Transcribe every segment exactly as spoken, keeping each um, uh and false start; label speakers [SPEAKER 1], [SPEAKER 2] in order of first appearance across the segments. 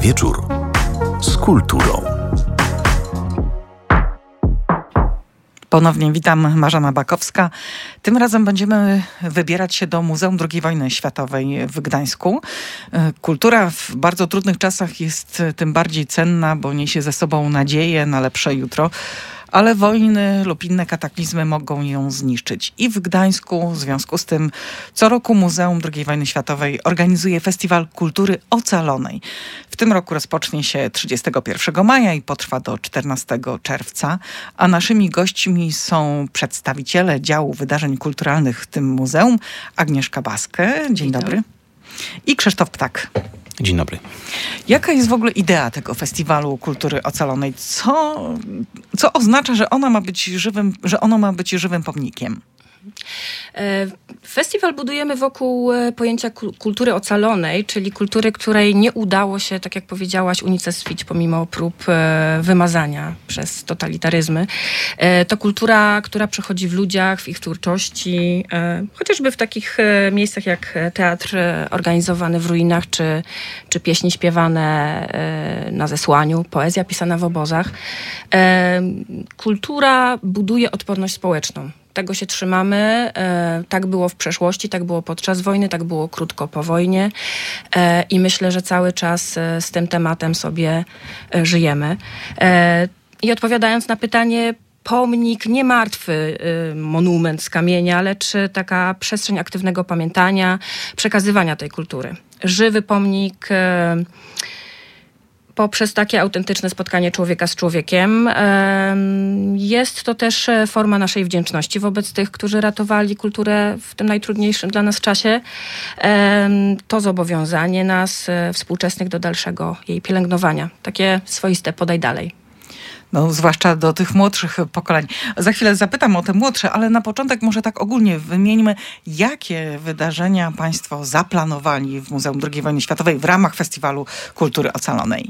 [SPEAKER 1] wieczór z kulturą.
[SPEAKER 2] Ponownie witam, Marzena Bakowska. Tym razem będziemy wybierać się do Muzeum drugiej wojny światowej w Gdańsku. Kultura w bardzo trudnych czasach jest tym bardziej cenna, bo niesie ze sobą nadzieję na lepsze jutro. Ale wojny lub inne kataklizmy mogą ją zniszczyć. I w Gdańsku w związku z tym co roku Muzeum drugiej wojny światowej organizuje Festiwal Kultury Ocalonej. W tym roku rozpocznie się trzydziestego pierwszego maja i potrwa do czternastego czerwca. A naszymi gośćmi są przedstawiciele działu wydarzeń kulturalnych w tym muzeum. Agnieszka Baskę, dzień, dzień dobry. dobry. I Krzysztof Ptak.
[SPEAKER 3] Dzień dobry.
[SPEAKER 2] Jaka jest w ogóle idea tego Festiwalu Kultury Ocalonej? Co, co oznacza, że ona ma być żywym, że ono ma być żywym pomnikiem?
[SPEAKER 4] Festiwal budujemy wokół pojęcia kultury ocalonej, czyli kultury, której nie udało się, tak jak powiedziałaś, unicestwić pomimo prób wymazania przez totalitaryzmy. To kultura, która przechodzi w ludziach, w ich twórczości, chociażby w takich miejscach jak teatr organizowany w ruinach, czy, czy pieśni śpiewane na zesłaniu, poezja pisana w obozach. Kultura buduje odporność społeczną. Tego się trzymamy. E, tak było w przeszłości, tak było podczas wojny, tak było krótko po wojnie e, i myślę, że cały czas e, z tym tematem sobie e, żyjemy. E, I odpowiadając na pytanie, pomnik nie martwy e, monument z kamienia, lecz taka przestrzeń aktywnego pamiętania, przekazywania tej kultury. Żywy pomnik e, poprzez takie autentyczne spotkanie człowieka z człowiekiem. Jest to też forma naszej wdzięczności wobec tych, którzy ratowali kulturę w tym najtrudniejszym dla nas czasie. To zobowiązanie nas współczesnych do dalszego jej pielęgnowania. Takie swoiste podaj dalej.
[SPEAKER 2] No, zwłaszcza do tych młodszych pokoleń. Za chwilę zapytam o te młodsze, ale na początek może tak ogólnie wymieńmy, jakie wydarzenia państwo zaplanowali w Muzeum drugiej wojny światowej w ramach Festiwalu Kultury Ocalonej.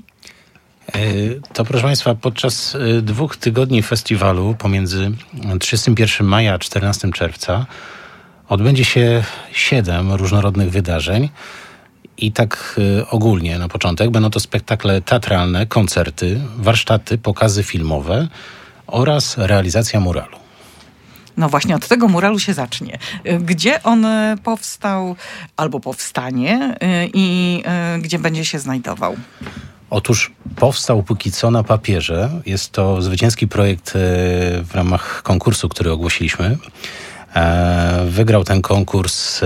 [SPEAKER 3] To, proszę Państwa, podczas dwóch tygodni festiwalu pomiędzy trzydziestego pierwszego maja a czternastego czerwca odbędzie się siedem różnorodnych wydarzeń. I tak y, ogólnie na początek będą to spektakle teatralne, koncerty, warsztaty, pokazy filmowe oraz realizacja muralu.
[SPEAKER 2] No właśnie od tego muralu się zacznie. Gdzie on powstał albo powstanie y, i y, gdzie będzie się znajdował?
[SPEAKER 3] Otóż powstał póki co na papierze. Jest to zwycięski projekt y, w ramach konkursu, który ogłosiliśmy. E, wygrał ten konkurs y,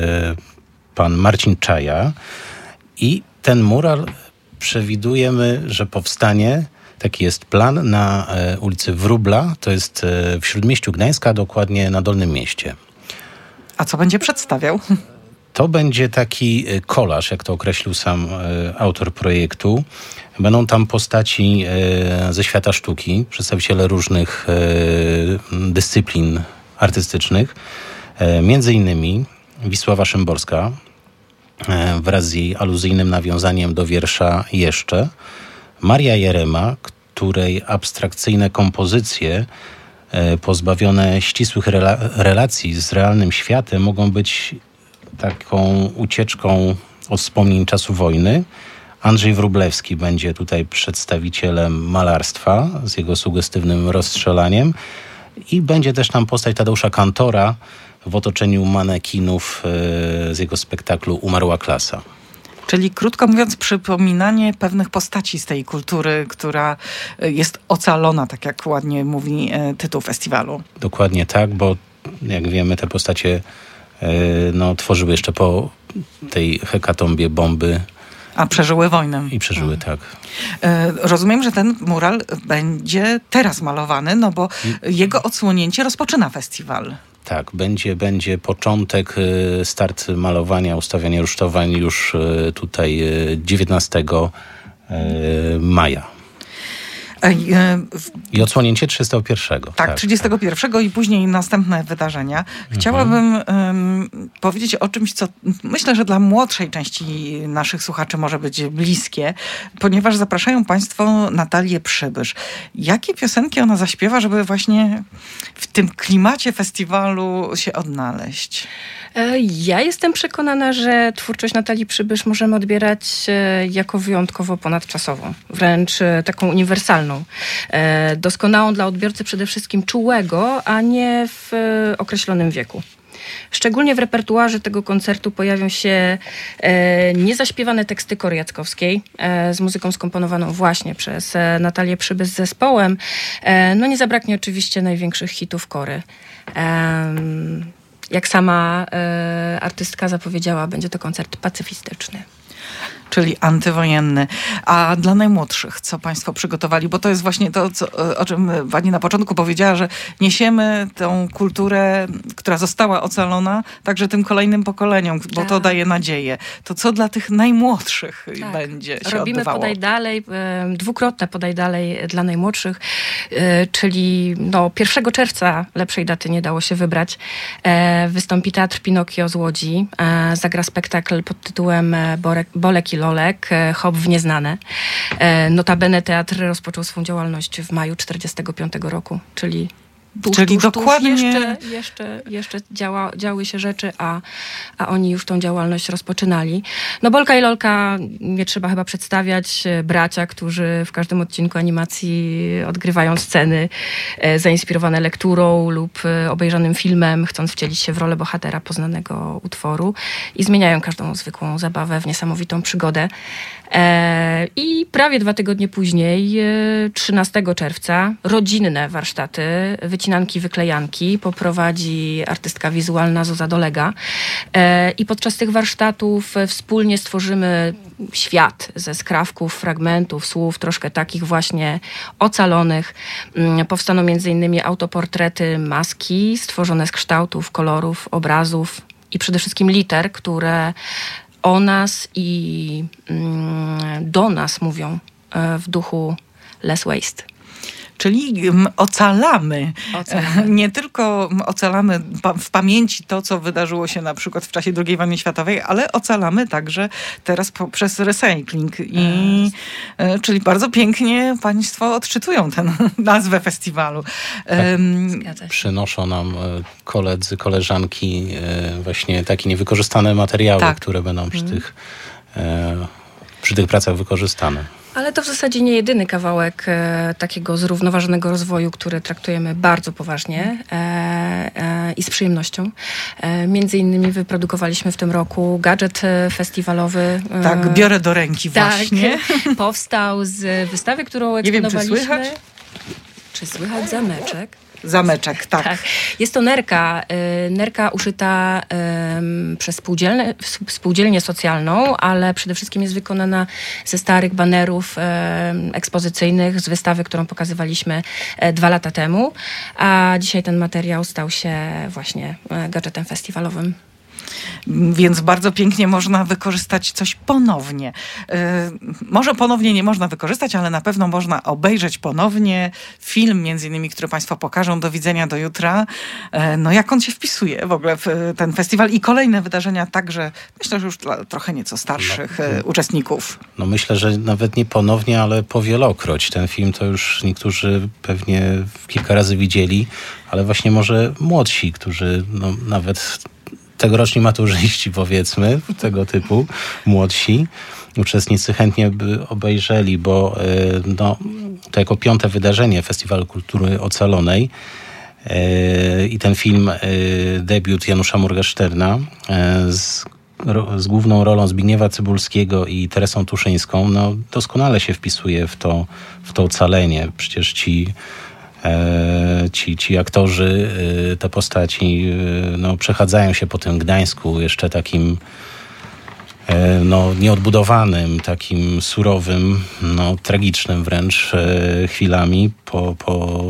[SPEAKER 3] pan Marcin Czaja i ten mural przewidujemy, że powstanie, taki jest plan, na e, ulicy Wróbla, to jest e, w Śródmieściu Gdańska, dokładnie na Dolnym Mieście.
[SPEAKER 2] A co będzie przedstawiał?
[SPEAKER 3] To będzie taki kolaż, jak to określił sam e, autor projektu. Będą tam postaci e, ze świata sztuki, przedstawiciele różnych e, dyscyplin artystycznych, e, między innymi Wisława Szymborska, wraz z jej aluzyjnym nawiązaniem do wiersza Jeszcze. Maria Jerema, której abstrakcyjne kompozycje pozbawione ścisłych rela- relacji z realnym światem mogą być taką ucieczką od wspomnień czasu wojny. Andrzej Wróblewski będzie tutaj przedstawicielem malarstwa z jego sugestywnym rozstrzelaniem i będzie też tam postać Tadeusza Kantora w otoczeniu manekinów z jego spektaklu Umarła klasa.
[SPEAKER 2] Czyli krótko mówiąc przypominanie pewnych postaci z tej kultury, która jest ocalona, tak jak ładnie mówi tytuł festiwalu.
[SPEAKER 3] Dokładnie tak, bo jak wiemy te postacie no, tworzyły jeszcze po tej hekatombie bomby.
[SPEAKER 2] A przeżyły wojnę.
[SPEAKER 3] I przeżyły, tak.
[SPEAKER 2] Rozumiem, że ten mural będzie teraz malowany, no bo jego odsłonięcie rozpoczyna festiwal.
[SPEAKER 3] Tak, będzie, będzie początek, start malowania, ustawiania rusztowań już tutaj dziewiętnastego maja.
[SPEAKER 2] Ej, e, w-
[SPEAKER 3] I odsłonięcie trzydziestego pierwszego.
[SPEAKER 2] Tak, trzydziestego pierwszego i później następne wydarzenia. Chciałabym em, powiedzieć o czymś, co myślę, że dla młodszej części naszych słuchaczy może być bliskie, ponieważ zapraszają Państwo Natalię Przybysz. Jakie piosenki ona zaśpiewa, żeby właśnie w tym klimacie festiwalu się odnaleźć?
[SPEAKER 4] E, Ja jestem przekonana, że twórczość Natalii Przybysz możemy odbierać e, jako wyjątkowo ponadczasową, wręcz e, taką uniwersalną. E, Doskonałą dla odbiorcy przede wszystkim czułego, a nie w e, określonym wieku. Szczególnie w repertuarze tego koncertu pojawią się e, niezaśpiewane teksty Kory Jackowskiej e, z muzyką skomponowaną właśnie przez e, Natalię Przybysz z zespołem. E, no nie zabraknie oczywiście największych hitów Kory. Em, Jak sama e, artystka zapowiedziała, będzie to koncert pacyfistyczny.
[SPEAKER 2] Czyli antywojenny. A dla najmłodszych, co Państwo przygotowali? Bo to jest właśnie to, co, o czym Pani na początku powiedziała, że niesiemy tą kulturę, która została ocalona, także tym kolejnym pokoleniom, bo
[SPEAKER 4] Tak.
[SPEAKER 2] to daje nadzieję. To co dla tych najmłodszych
[SPEAKER 4] Tak.
[SPEAKER 2] będzie się
[SPEAKER 4] Robimy
[SPEAKER 2] odbywało?
[SPEAKER 4] podaj dalej, e, dwukrotne podaj dalej dla najmłodszych, e, czyli no, pierwszego czerwca, lepszej daty nie dało się wybrać, e, wystąpi Teatr Pinokio z Łodzi, e, zagra spektakl pod tytułem e, Borek, Bolek i Lolek, e, Hop w nieznane. E, notabene teatr rozpoczął swą działalność w maju czterdziestego piątego roku, czyli tuż,
[SPEAKER 2] Czyli
[SPEAKER 4] tuż,
[SPEAKER 2] dokładnie-
[SPEAKER 4] tuż jeszcze, jeszcze, jeszcze działa, działy się rzeczy, a, a oni już tą działalność rozpoczynali. No Bolka i Lolka nie trzeba chyba przedstawiać. Bracia, którzy w każdym odcinku animacji odgrywają sceny e, zainspirowane lekturą lub e, obejrzanym filmem, chcąc wcielić się w rolę bohatera poznanego utworu i zmieniają każdą zwykłą zabawę w niesamowitą przygodę. E, I prawie dwa tygodnie później, e, trzynastego czerwca, rodzinne warsztaty, wycinanki, wyklejanki poprowadzi artystka wizualna Zuza Dolega. E, I podczas tych warsztatów e, wspólnie stworzymy świat ze skrawków, fragmentów, słów, troszkę takich właśnie ocalonych. Mm, Powstaną między innymi autoportrety, maski stworzone z kształtów, kolorów, obrazów i przede wszystkim liter, które o nas i mm, do nas mówią e, w duchu Less Waste.
[SPEAKER 2] Czyli mm, ocalamy.
[SPEAKER 4] Ocalamy.
[SPEAKER 2] Nie tylko ocalamy pa- w pamięci to, co wydarzyło się na przykład w czasie drugiej wojny światowej, ale ocalamy także teraz poprzez recycling. I, e, czyli bardzo pięknie Państwo odczytują tę nazwę festiwalu. Em,
[SPEAKER 4] Zgadza się.
[SPEAKER 3] Przynoszą nam e, koledzy, koleżanki e, właśnie takie niewykorzystane materiały,
[SPEAKER 2] Tak.
[SPEAKER 3] które będą przy tych, e, przy tych pracach wykorzystane.
[SPEAKER 4] Ale to w zasadzie nie jedyny kawałek e, takiego zrównoważonego rozwoju, który traktujemy bardzo poważnie e, e, i z przyjemnością. E, między innymi wyprodukowaliśmy w tym roku gadżet e, festiwalowy. e,
[SPEAKER 2] tak, biorę do ręki
[SPEAKER 4] tak,
[SPEAKER 2] właśnie.
[SPEAKER 4] powstał z wystawy, którą
[SPEAKER 2] Nie wiem, czy
[SPEAKER 4] eksponowaliśmy.
[SPEAKER 2] słychać?
[SPEAKER 4] Czy słychać zameczek?
[SPEAKER 2] Zameczek, tak.
[SPEAKER 4] Tak. Jest to nerka, y, nerka uszyta ym, przez spółdzielnię, spółdzielnię socjalną, ale przede wszystkim jest wykonana ze starych banerów ym, ekspozycyjnych z wystawy, którą pokazywaliśmy e, dwa lata temu, a dzisiaj ten materiał stał się właśnie e, gadżetem festiwalowym.
[SPEAKER 2] Więc bardzo pięknie można wykorzystać coś ponownie. Yy, może ponownie nie można wykorzystać, ale na pewno można obejrzeć ponownie film, między innymi, który Państwo pokażą. Do widzenia do jutra. Yy, no jak on się wpisuje w ogóle w yy, ten festiwal i kolejne wydarzenia także, myślę, że już dla trochę nieco starszych yy, uczestników.
[SPEAKER 3] No myślę, że nawet nie ponownie, ale powielokroć. Ten film to już niektórzy pewnie kilka razy widzieli, ale właśnie może młodsi, którzy no, nawet tegoroczni maturzyści, powiedzmy, tego typu, młodsi uczestnicy chętnie by obejrzeli, bo y, no, to jako piąte wydarzenie Festiwalu Kultury Ocalonej y, i ten film, y, debiut Janusza Morgensterna y, z, ro, z główną rolą Zbigniewa Cybulskiego i Teresą Tuszyńską, no, doskonale się wpisuje w to, w to ocalenie. Przecież ci Ci, ci aktorzy, te postaci no, przechadzają się po tym Gdańsku jeszcze takim no, nieodbudowanym, takim surowym, no, tragicznym wręcz chwilami po, po,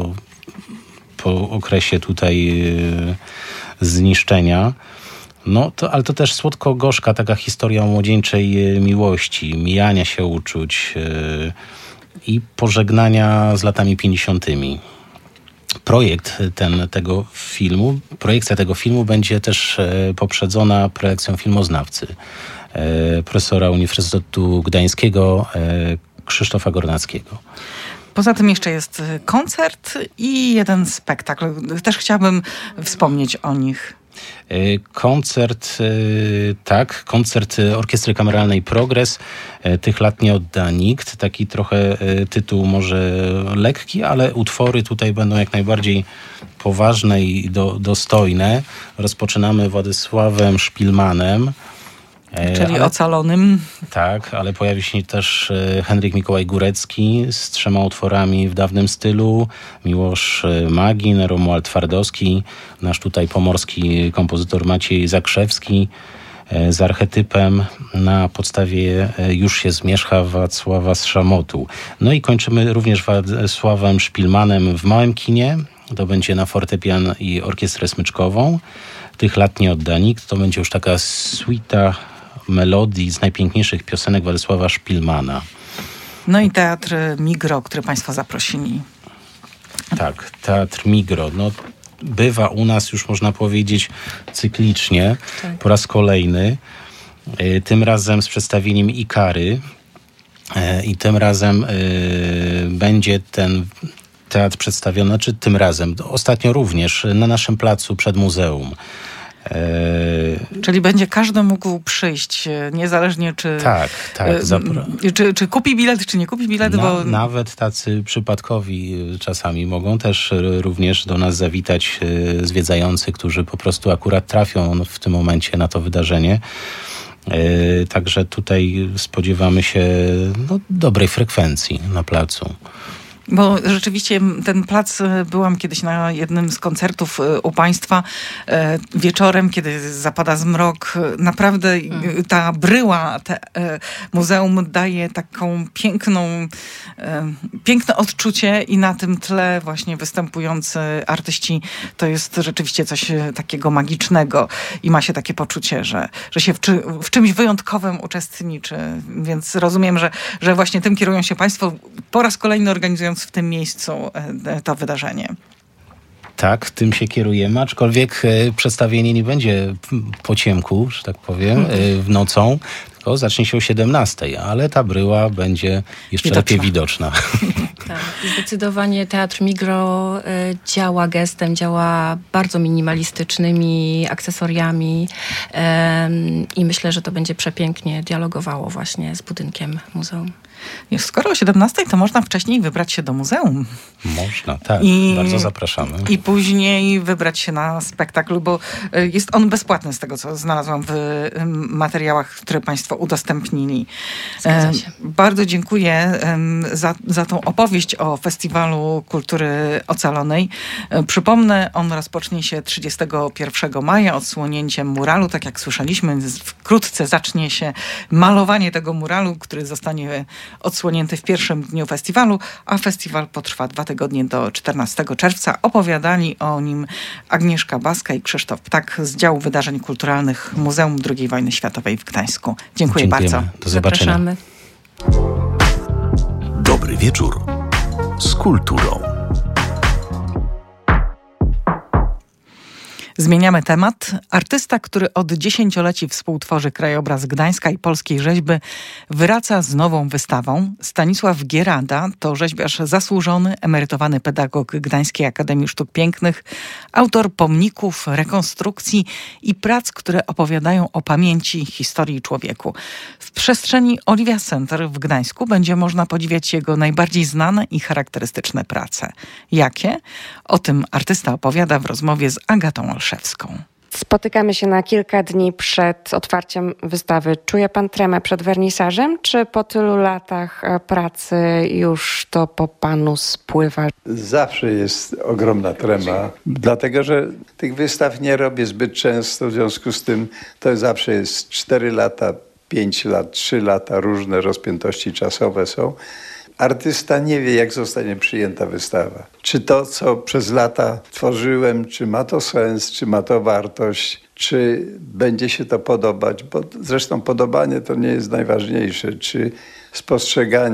[SPEAKER 3] po okresie tutaj zniszczenia. No, to, ale to też słodko-gorzka taka historia o młodzieńczej miłości, mijania się uczuć, i pożegnania z latami pięćdziesiątymi. Projekt ten, tego filmu, projekcja tego filmu będzie też e, poprzedzona projekcją filmoznawcy, e, profesora Uniwersytetu Gdańskiego e, Krzysztofa Gornackiego.
[SPEAKER 2] Poza tym jeszcze jest koncert i jeden spektakl. Też chciałabym wspomnieć o nich.
[SPEAKER 3] Koncert, tak, koncert Orkiestry Kameralnej Progres. Tych lat nie odda nikt. Taki trochę tytuł może lekki, ale utwory tutaj będą jak najbardziej poważne i do, dostojne. Rozpoczynamy Władysławem Szpilmanem.
[SPEAKER 2] Czyli
[SPEAKER 3] ale,
[SPEAKER 2] Ocalonym.
[SPEAKER 3] Tak, ale pojawi się też Henryk Mikołaj Górecki z trzema utworami w dawnym stylu. Miłosz Magin, Romuald Twardowski, nasz tutaj pomorski kompozytor Maciej Zakrzewski z archetypem na podstawie Już się zmierzcha Wacława Szamotu. No i kończymy również Władysławem Szpilmanem w małym kinie. To będzie na fortepian i orkiestrę smyczkową. Tych lat nie odda nikt. To będzie już taka suita melodii z najpiękniejszych piosenek Władysława Szpilmana.
[SPEAKER 2] No i Teatr Migro, który państwo zaprosili.
[SPEAKER 3] Tak, Teatr Migro. No, bywa u nas już można powiedzieć cyklicznie, tak. Po raz kolejny. Tym razem z przedstawieniem Ikary. I tym razem będzie ten teatr przedstawiony, znaczy tym razem, ostatnio również na naszym placu przed muzeum.
[SPEAKER 2] Czyli będzie każdy mógł przyjść, niezależnie czy,
[SPEAKER 3] tak, tak, zapra-
[SPEAKER 2] czy, czy kupi bilet, czy nie kupi bilet.
[SPEAKER 3] Na,
[SPEAKER 2] bo...
[SPEAKER 3] Nawet tacy przypadkowi czasami mogą też również do nas zawitać zwiedzający, którzy po prostu akurat trafią w tym momencie na to wydarzenie. Także tutaj spodziewamy się no, dobrej frekwencji na placu.
[SPEAKER 2] Bo rzeczywiście ten plac, byłam kiedyś na jednym z koncertów u państwa wieczorem, kiedy zapada zmrok. Naprawdę ta bryła, te muzeum daje taką piękną, piękne odczucie i na tym tle właśnie występujący artyści to jest rzeczywiście coś takiego magicznego i ma się takie poczucie, że, że się w, czy, w czymś wyjątkowym uczestniczy. Więc rozumiem, że, że właśnie tym kierują się państwo po raz kolejny organizując w tym miejscu to wydarzenie.
[SPEAKER 3] Tak, tym się kierujemy, aczkolwiek przedstawienie nie będzie po ciemku, że tak powiem, w nocą, tylko zacznie się o siedemnastej, ale ta bryła będzie jeszcze widoczna. lepiej widoczna.
[SPEAKER 4] Tak, zdecydowanie Teatr Migro y, działa gestem, działa bardzo minimalistycznymi akcesoriami y, i myślę, że to będzie przepięknie dialogowało właśnie z budynkiem muzeum.
[SPEAKER 2] Skoro o siedemnastej, to można wcześniej wybrać się do muzeum.
[SPEAKER 3] Można, tak. I, bardzo zapraszamy.
[SPEAKER 2] I później wybrać się na spektakl, bo jest on bezpłatny z tego, co znalazłam w materiałach, które państwo udostępnili.
[SPEAKER 4] Zgadza się.
[SPEAKER 2] Bardzo dziękuję za, za tą opowieść o Festiwalu Kultury Ocalonej. Przypomnę, on rozpocznie się trzydziestego pierwszego maja odsłonięciem muralu. Tak jak słyszeliśmy, wkrótce zacznie się malowanie tego muralu, który zostanie odsłonięty w pierwszym dniu festiwalu, a festiwal potrwa dwa tygodnie do czternastego czerwca. Opowiadali o nim Agnieszka Baska i Krzysztof Ptak z działu wydarzeń kulturalnych Muzeum drugiej Wojny Światowej w Gdańsku. Dziękuję
[SPEAKER 3] Dziękujemy.
[SPEAKER 2] bardzo.
[SPEAKER 3] Do zobaczenia.
[SPEAKER 4] Zapraszamy.
[SPEAKER 1] Dobry wieczór z kulturą.
[SPEAKER 2] Zmieniamy temat. Artysta, który od dziesięcioleci współtworzy krajobraz Gdańska i polskiej rzeźby, wraca z nową wystawą. Stanisław Gierada to rzeźbiarz zasłużony, emerytowany pedagog Gdańskiej Akademii Sztuk Pięknych, autor pomników, rekonstrukcji i prac, które opowiadają o pamięci, historii i człowieku. W przestrzeni Oliwia Center w Gdańsku będzie można podziwiać jego najbardziej znane i charakterystyczne prace. Jakie? O tym artysta opowiada w rozmowie z Agatą Olszewską.
[SPEAKER 5] Spotykamy się na kilka dni przed otwarciem wystawy. Czuje pan tremę przed wernisażem, czy po tylu latach pracy już to po panu spływa?
[SPEAKER 6] Zawsze jest ogromna trema, dlatego że tych wystaw nie robię zbyt często, w związku z tym to zawsze jest cztery lata, pięć lat, trzy lata, różne rozpiętości czasowe są. Artysta nie wie, jak zostanie przyjęta wystawa. Czy to, co przez lata tworzyłem, czy ma to sens, czy ma to wartość, czy będzie się to podobać, bo zresztą podobanie to nie jest najważniejsze, czy spostrzeganie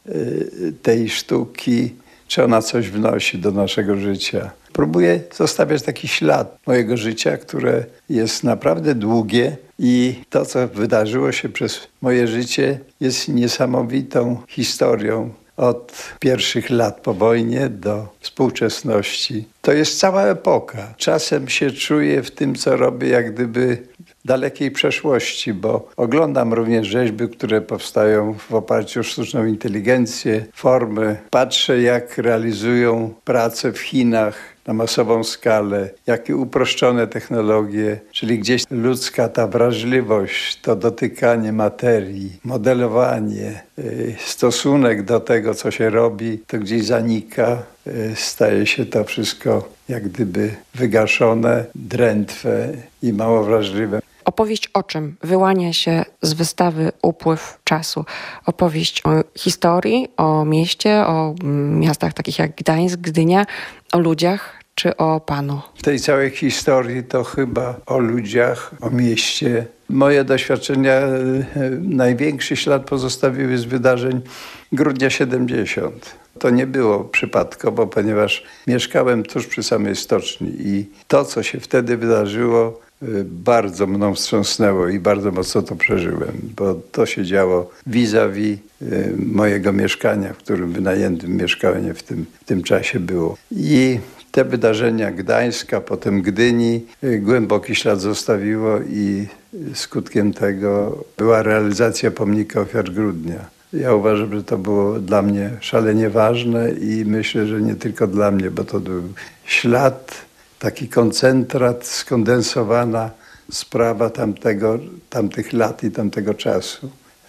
[SPEAKER 6] tej sztuki, czy ona coś wnosi do naszego życia. Próbuję zostawiać taki ślad mojego życia, które jest naprawdę długie i to, co wydarzyło się przez moje życie, jest niesamowitą historią. Od pierwszych lat po wojnie do współczesności. To jest cała epoka. Czasem się czuję w tym, co robię, jak gdyby w dalekiej przeszłości, bo oglądam również rzeźby, które powstają w oparciu o sztuczną inteligencję, formy. Patrzę, jak realizują pracę w Chinach na masową skalę, jakie uproszczone technologie, czyli gdzieś ludzka ta wrażliwość, to dotykanie materii, modelowanie, stosunek do tego, co się robi, to gdzieś zanika, staje się to wszystko jak gdyby wygaszone, drętwe i mało wrażliwe.
[SPEAKER 5] Opowieść o czym wyłania się z wystawy Upływ czasu? Opowieść o historii, o mieście, o miastach takich jak Gdańsk, Gdynia, o ludziach czy o Panu?
[SPEAKER 6] W tej całej historii to chyba o ludziach, o mieście. Moje doświadczenia, największy ślad pozostawiły z wydarzeń grudnia siedemdziesiątego. To nie było przypadkowo, ponieważ mieszkałem tuż przy samej stoczni i to, co się wtedy wydarzyło, bardzo mną wstrząsnęło i bardzo mocno to przeżyłem, bo to się działo vis-a-vis mojego mieszkania, w którym wynajętym mieszkanie w tym, w tym czasie było. I te wydarzenia Gdańska, potem Gdyni głęboki ślad zostawiło i skutkiem tego była realizacja pomnika ofiar Grudnia. Ja uważam, że to było dla mnie szalenie ważne i myślę, że nie tylko dla mnie, bo to był ślad, taki koncentrat, skondensowana sprawa tamtego, tamtych lat i tamtego czasu.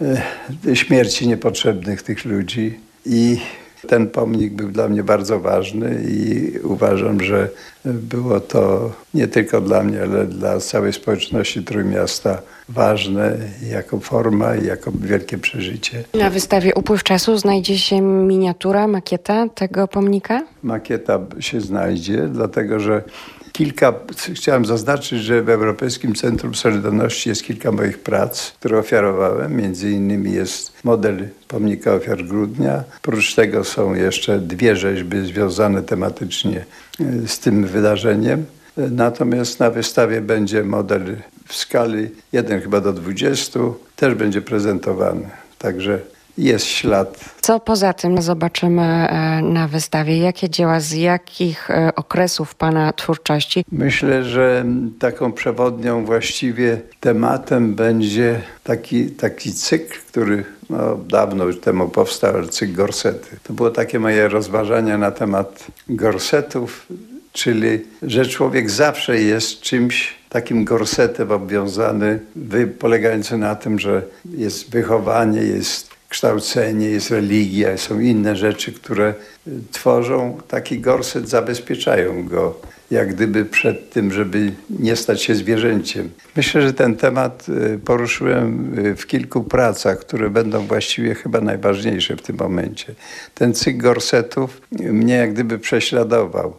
[SPEAKER 6] E, śmierci niepotrzebnych tych ludzi i ten pomnik był dla mnie bardzo ważny i uważam, że było to nie tylko dla mnie, ale dla całej społeczności Trójmiasta ważne jako forma i jako wielkie przeżycie.
[SPEAKER 5] Na wystawie Upływ czasu znajdzie się miniatura, makieta tego pomnika?
[SPEAKER 6] Makieta się znajdzie, dlatego że kilka, chciałem zaznaczyć, że w Europejskim Centrum Solidarności jest kilka moich prac, które ofiarowałem. Między innymi jest model pomnika ofiar Grudnia. Oprócz tego są jeszcze dwie rzeźby związane tematycznie z tym wydarzeniem. Natomiast na wystawie będzie model w skali jeden chyba do dwudziestu, też będzie prezentowany. Także jest ślad.
[SPEAKER 5] Co poza tym zobaczymy na wystawie? Jakie dzieła, z jakich okresów Pana twórczości?
[SPEAKER 6] Myślę, że taką przewodnią właściwie tematem będzie taki, taki cykl, który no, dawno już temu powstał, ale cykl gorsety. To było takie moje rozważania na temat gorsetów, czyli że człowiek zawsze jest czymś takim gorsetem obwiązany, polegający na tym, że jest wychowanie, jest kształcenie, jest religia, są inne rzeczy, które tworzą taki gorset, zabezpieczają go, jak gdyby przed tym, żeby nie stać się zwierzęciem. Myślę, że ten temat poruszyłem w kilku pracach, które będą właściwie chyba najważniejsze w tym momencie. Ten cykl gorsetów mnie jak gdyby prześladował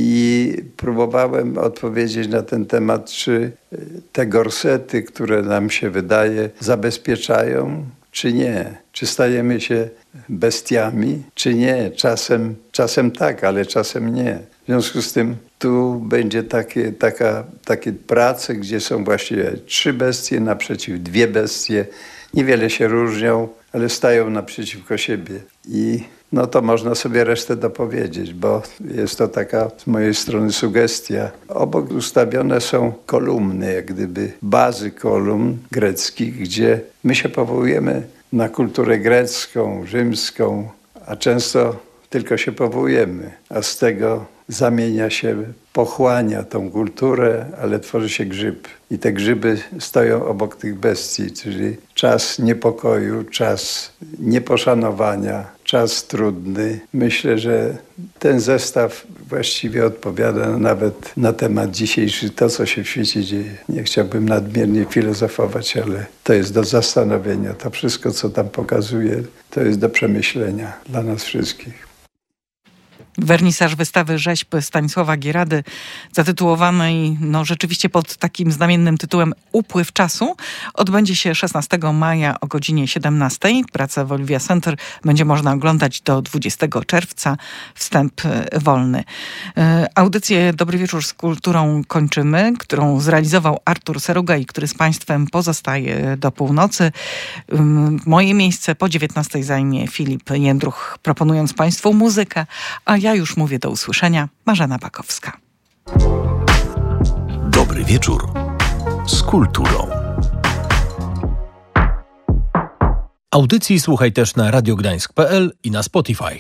[SPEAKER 6] i próbowałem odpowiedzieć na ten temat, czy te gorsety, które nam się wydaje, zabezpieczają, czy nie? Czy stajemy się bestiami, czy nie? Czasem, czasem tak, ale czasem nie. W związku z tym tu będzie takie, taka, takie prace, gdzie są właściwie trzy bestie naprzeciw dwie bestie. Niewiele się różnią, ale stają naprzeciwko siebie. I no to można sobie resztę dopowiedzieć, bo jest to taka z mojej strony sugestia. Obok ustawione są kolumny, jak gdyby bazy kolumn greckich, gdzie my się powołujemy na kulturę grecką, rzymską, a często tylko się powołujemy, a z tego zamienia się, pochłania tą kulturę, ale tworzy się grzyb. I te grzyby stoją obok tych bestii, czyli czas niepokoju, czas nieposzanowania, czas trudny. Myślę, że ten zestaw właściwie odpowiada nawet na temat dzisiejszy, to co się w świecie dzieje. Nie chciałbym nadmiernie filozofować, ale to jest do zastanowienia. To wszystko, co tam pokazuje, to jest do przemyślenia dla nas wszystkich.
[SPEAKER 2] Wernisaż wystawy rzeźb Stanisława Gierady, zatytułowanej no, rzeczywiście pod takim znamiennym tytułem Upływ czasu, odbędzie się szesnastego maja o godzinie siedemnastej. Pracę w Oliwia Center będzie można oglądać do dwudziestego czerwca. Wstęp wolny. Audycję Dobry Wieczór z Kulturą kończymy, którą zrealizował Artur Seruga i który z Państwem pozostaje do północy. Moje miejsce po dziewiętnastej zajmie Filip Jędruch, proponując Państwu muzykę, a ja już mówię do usłyszenia. Marzena Bakowska.
[SPEAKER 1] Dobry wieczór z kulturą.
[SPEAKER 7] Audycji słuchaj też na radiogdańsk kropka p l i na Spotify.